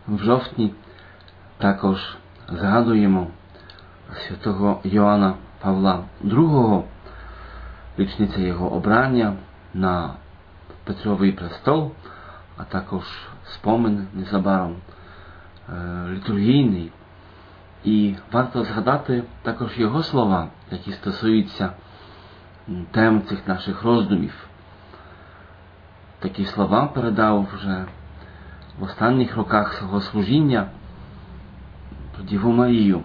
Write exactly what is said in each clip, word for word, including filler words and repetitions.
в жовтні також згадуємо святого Йоанна Павла другого, річниця його обрання на Петровий престол, а також спомин незабаром літургійний. І варто згадати також його слова, які стосуються тем цих наших роздумів. Такі слова передав вже в останніх роках свого служіння про Діву Марію.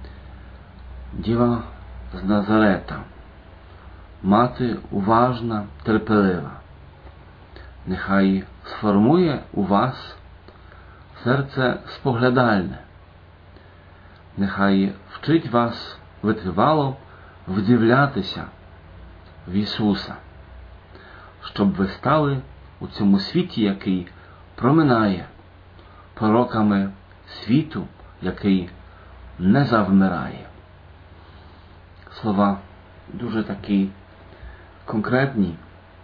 Діва з Назарета, мати уважна, терпелива. Нехай сформує у вас серце споглядальне. Нехай вчить вас витривало вдивлятися в Ісуса, щоб ви стали у цьому світі, який проминає, пророками світу, який не завмирає. Слова дуже такі конкретні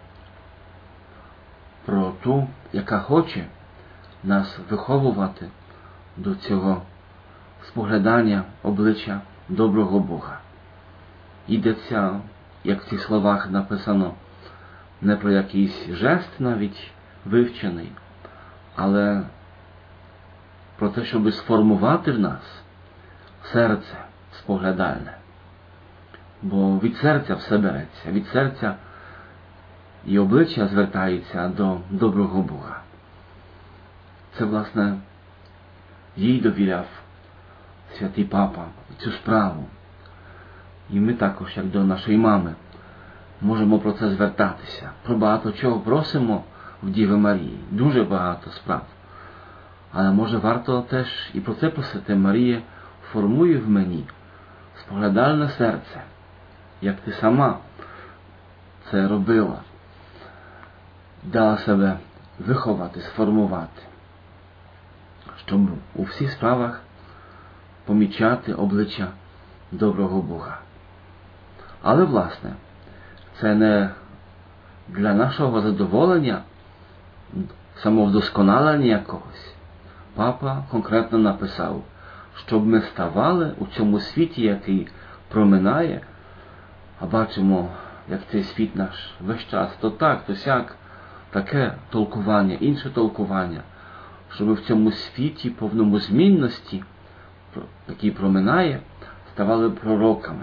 про ту, яка хоче нас виховувати до цього споглядання обличчя доброго Бога. Йдеться, як в цих словах написано, не про якийсь жест навіть вивчений, але про те, щоб сформувати в нас серце споглядальне. Бо від серця все береться, від серця і обличчя звертається до доброго Бога. Це, власне, їй довіряв святий Папа цю справу. І ми також, як до нашої мами, можемо про це звертатися. Про багато чого просимо в Діви Марії. Дуже багато справ. Але може варто теж і про це просити: Марія, формуй в мені споглядальне серце, як ти сама це робила. Дала себе виховати, сформувати, щоб у всіх справах помічати обличчя доброго Бога. Але, власне, це не для нашого задоволення, самовдосконалення якогось. Папа конкретно написав, щоб ми ставали у цьому світі, який проминає, а бачимо, як цей світ наш весь час то так, то сяк, таке толкування, інше толкування, щоб в цьому світі повному змінності, який проминає, ставали пророками,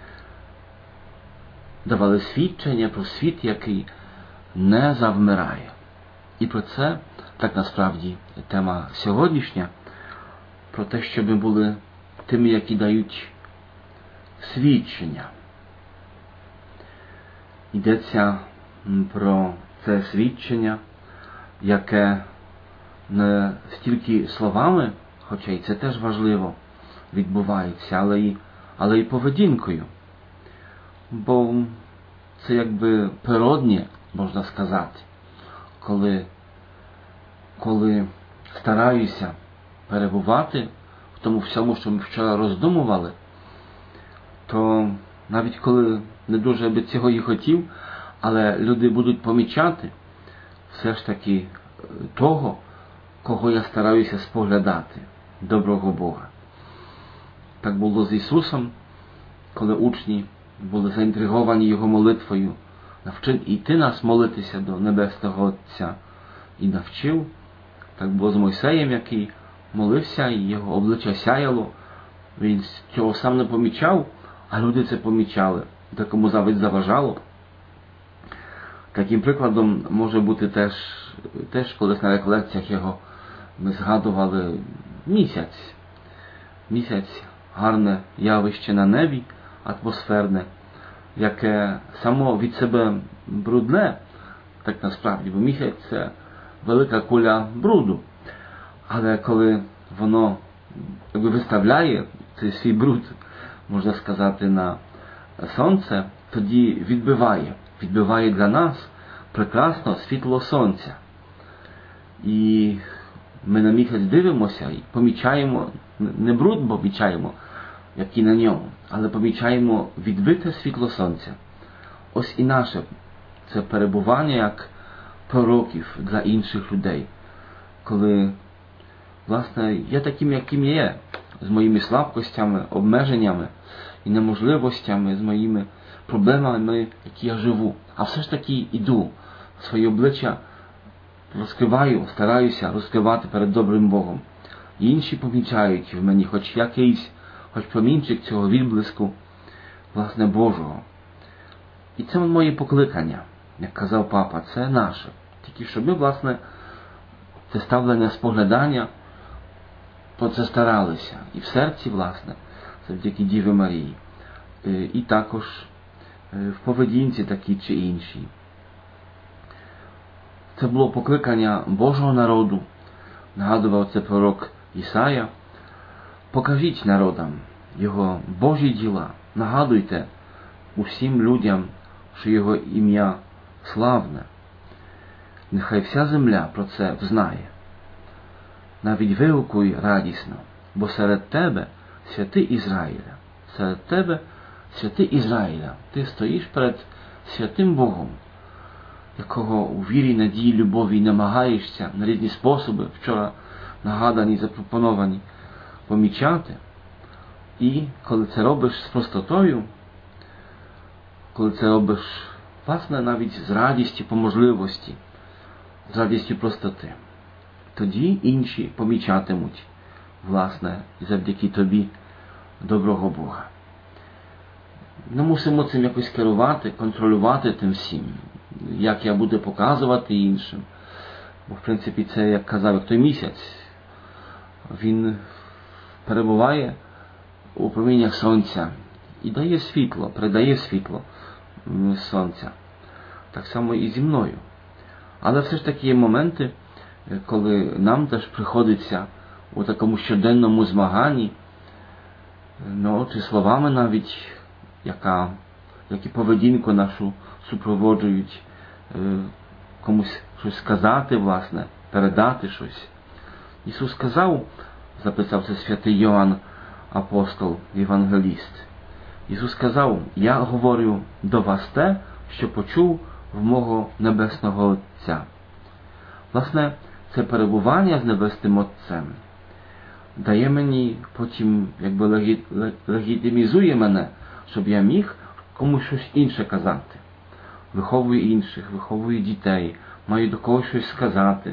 давали свідчення про світ, який не завмирає. І про це, так насправді, тема сьогоднішня, про те, щоб ми були тими, які дають свідчення. Йдеться про це свідчення, яке не стільки словами, хоча і це теж важливо, відбувається, але й, але й поведінкою. Бо це якби природне, можна сказати, коли, коли стараюся перебувати в тому всьому, що ми вчора роздумували, то навіть коли не дуже би цього і хотів, але люди будуть помічати все ж таки того, кого я стараюся споглядати, доброго Бога. Так було з Ісусом, коли учні були заінтриговані Його молитвою: навчи і ти нас молитися до Небесного Отця. І навчив. Так було з Мойсеєм, який молився, і його обличчя сяяло. Він цього сам не помічав, а люди це помічали. Такому завжди заважало. Таким прикладом може бути теж, теж колись на реколекціях його ми згадували місяць. Місяць – гарне явище на небі, атмосферне, яке само від себе брудне, так насправді, бо місяць – це велика куля бруду. Але коли воно якби виставляє цей свій бруд, можна сказати, на сонце, тоді відбиває, відбиває для нас прекрасно світло сонця. І ми на місяць дивимося і помічаємо, не бруд, бо помічаємо, який на ньому, але помічаємо відбите світло сонця. Ось і наше це перебування як пророків для інших людей. Коли власне, є таким, яким є, з моїми слабкостями, обмеженнями і неможливостями, з моїми проблемами, які я живу. А все ж таки іду, своє обличчя розкриваю, стараюся розкривати перед добрим Богом. І інші помічають в мені хоч якийсь, хоч промінчик цього відблиску, власне, Божого. І це моє покликання, як казав папа, це наше. Тільки щоб ми, власне, це ставлення споглядання, про це старалися. І в серці, власне, завдяки Діви Марії. І також в поведінці такій чи іншій. Це було покликання Божого народу, нагадував це пророк Ісая. Покажіть народам його Божі діла, нагадуйте усім людям, що його ім'я славне. Нехай вся земля про це взнає. Навіть вигукуй радісно, бо серед тебе святий Ізраїля, серед тебе святий Ізраїля, ти стоїш перед святим Богом, якого у вірі, надії, любові намагаєшся на різні способи, вчора нагадані, запропоновані, помічати. І коли це робиш з простотою, коли це робиш, власне, навіть з радістю по можливості, з радістю простоти, тоді інші помічатимуть, власне, завдяки тобі, доброго Бога. Ми мусимо цим якось керувати, контролювати тим всім, як я буду показувати іншим. Бо, в принципі, це, як казав, як той місяць, він перебуває у проміннях сонця і дає світло, передає світло сонця. Так само і зі мною. Але все ж таки є моменти, коли нам теж приходиться у такому щоденному змаганні, ну, чи словами навіть, яка, які поведінку нашу супроводжують, комусь щось сказати, власне, передати щось. Ісус сказав, записав це святий Йоанн, апостол, євангеліст. Ісус сказав: я говорю до вас те, що почув в мого Небесного Отця. Власне, це перебування з Небесним Отцем дає мені потім, якби легітимізує мене, щоб я міг комусь щось інше казати. Виховую інших, виховую дітей, маю до когось щось сказати,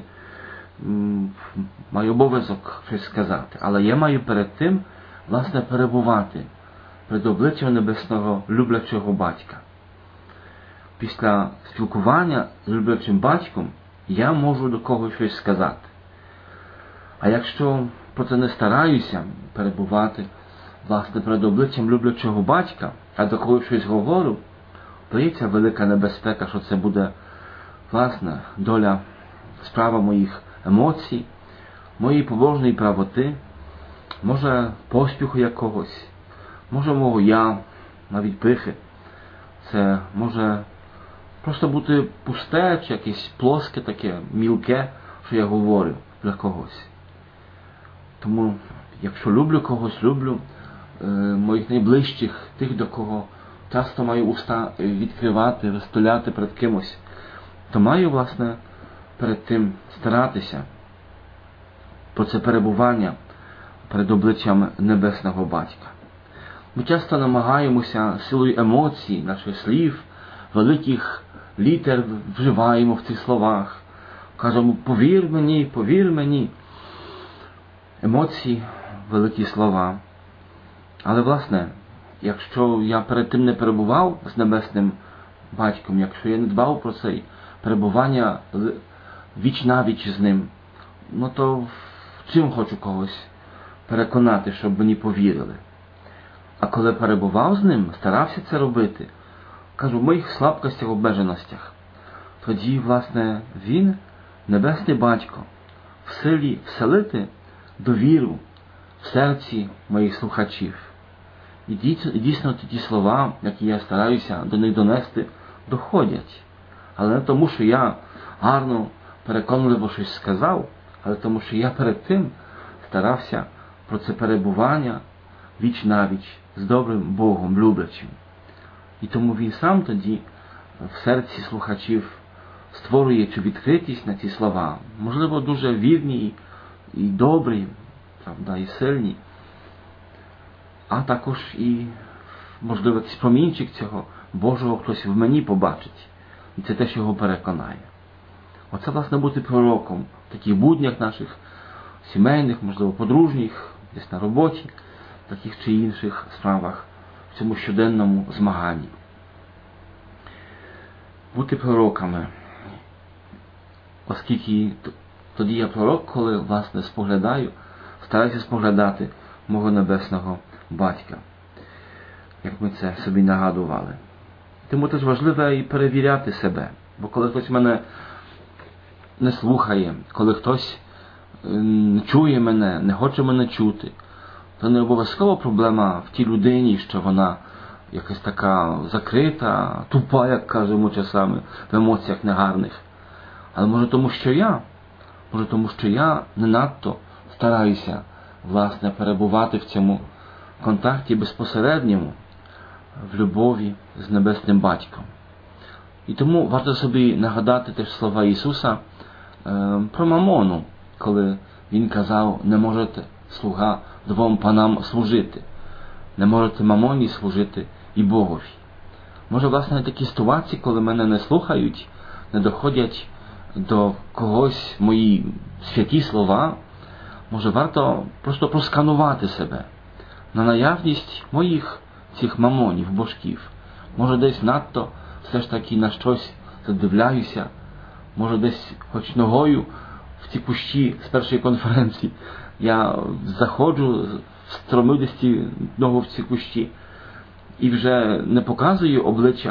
маю обов'язок щось сказати. Але я маю перед тим, власне, перебувати перед обличчям Небесного люблячого батька. Після спілкування з люблячим батьком я можу до когось щось сказати. А якщо про це не стараюся перебувати, власне, перед обличчям люблячого батька, а до когось щось говорю, то є ця велика небезпека, що це буде, власне, доля, справа моїх емоцій, моєї побожної правоти, може поспіху якогось, може мого я, навіть пихи. Це може просто бути пусте, чи якесь плоске таке, мілке, що я говорю для когось. Тому, якщо люблю когось, люблю е, моїх найближчих, тих, до кого часто маю уста відкривати, розтуляти перед кимось, то маю, власне, перед тим старатися про це перебування перед обличчям Небесного Батька. Ми часто намагаємося силою емоцій, наших слів, великих літер вживаємо в цих словах. Кажемо: повір мені, повір мені. Емоції, великі слова. Але, власне, якщо я перед тим не перебував з Небесним Батьком, якщо я не дбав про це перебування віч-навіч з ним, ну то в чим хочу когось переконати, щоб мені повірили? А коли перебував з ним, старався це робити, кажу, в моїх слабкостях, обмеженостях, тоді, власне, він, Небесний Батько, в силі вселити довіру в серці моїх слухачів. І дійсно ті слова, які я стараюся до них донести, доходять. Але не тому, що я гарно, переконливо щось сказав, але тому, що я перед тим старався про це перебування віч-навіч з добрим Богом, люблячим. І тому він сам тоді в серці слухачів створює цю відкритість на ці слова, можливо, дуже вірні і і добрі, правда, і сильні, а також і, можливо, якийсь промінчик цього Божого хтось в мені побачить. І це те, що його переконає. Оце, власне, бути пророком в таких буднях наших, сімейних, можливо, подружніх, десь на роботі, в таких чи інших справах, в цьому щоденному змаганні. Бути пророками. Оскільки тоді я пророк, коли, власне, споглядаю, стараюся споглядати мого небесного батька, як ми це собі нагадували. Тому теж важливо і перевіряти себе, бо коли хтось мене не слухає, коли хтось не чує мене, не хоче мене чути, то не обов'язково проблема в тій людині, що вона якась така закрита, тупа, як кажемо часами, в емоціях негарних. Але може тому, що я, може тому, що я не надто стараюся, власне, перебувати в цьому контакті безпосередньому, в любові з Небесним Батьком. І тому варто собі нагадати теж слова Ісуса е, про Мамону, коли Він казав: не можете, слуга, двом панам служити. Не можете Мамоні служити і Богові. Може, власне, такі ситуації, коли мене не слухають, не доходять до когось мої святі слова, може, варто просто просканувати себе на наявність моїх цих мамонів, божків. Може, десь надто все ж таки на щось задивляюся, може, десь хоч ногою в ці кущі з першої конференції я заходжу, стромив десь ці ногу в ці кущі і вже не показую обличчя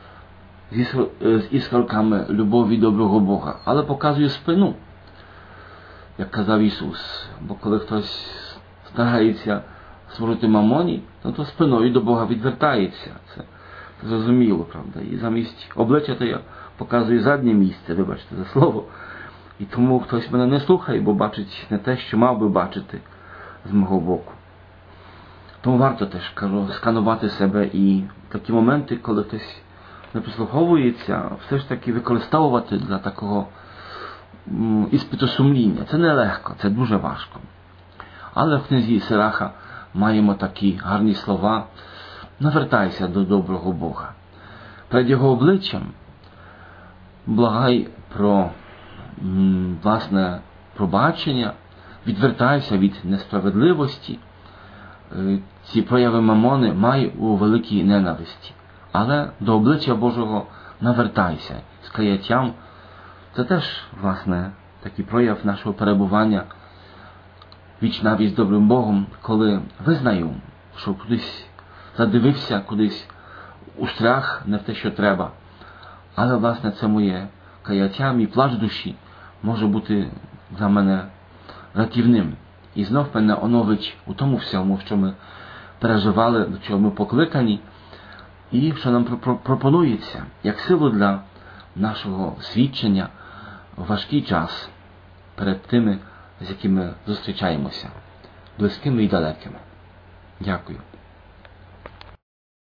з іскорками любові доброго Бога, але показую спину, як казав Ісус. Бо коли хтось старається служити мамоні, ну то спиною до Бога відвертається. Це зрозуміло, правда. І замість обличчя то я показую заднє місце, вибачте за слово. І тому хтось мене не слухає, бо бачить не те, що мав би бачити з мого боку. Тому варто теж, кажу, сканувати себе і такі моменти, коли хтось не прислуховується, все ж таки використовувати для такого м, іспиту сумління. Це нелегко, це дуже важко. Але в книзі Сираха маємо такі гарні слова: навертайся до доброго Бога. Перед Його обличчям благай про м, власне пробачення, відвертайся від несправедливості. Ці прояви мамони май у великій ненависті. Але до обличчя Божого навертайся з каяттям. Це теж, власне, такий прояв нашого перебування віч навіть з добрим Богом, коли визнаю, що кудись задивився, кудись устряг не в те, що треба. Але, власне, це моє каяття, мій плач душі може бути для мене рятівним. І знов мене оновить у тому всьому, що ми переживали, до чого ми покликані, і що нам пропонується як силу для нашого свідчення в важкий час перед тими, з якими зустрічаємося, близькими і далекими. Дякую.